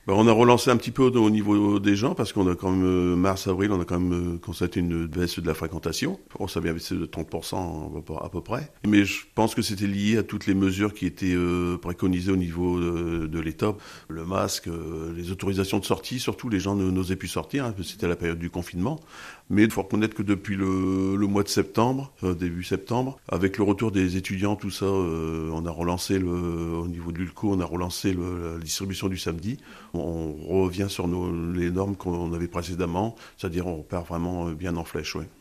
On a relancé un petit peu au niveau des gens parce qu'on a quand même, mars-avril, on a quand même constaté une baisse de la fréquentation. On savait baissé de 30% à peu près. Mais je pense que c'était lié à toutes les mesures qui étaient préconisées au niveau de l'État. Le masque, les autorisations de sortie, surtout les gens n'osaient plus sortir, hein, c'était la période du confinement. Mais il faut reconnaître que depuis le mois de septembre, début septembre, avec le retour des étudiants, tout ça, on a relancé au niveau de l'ULCO, on a relancé la distribution du samedi. On revient sur les normes qu'on avait précédemment, c'est-à-dire on repart vraiment bien en flèche. Ouais.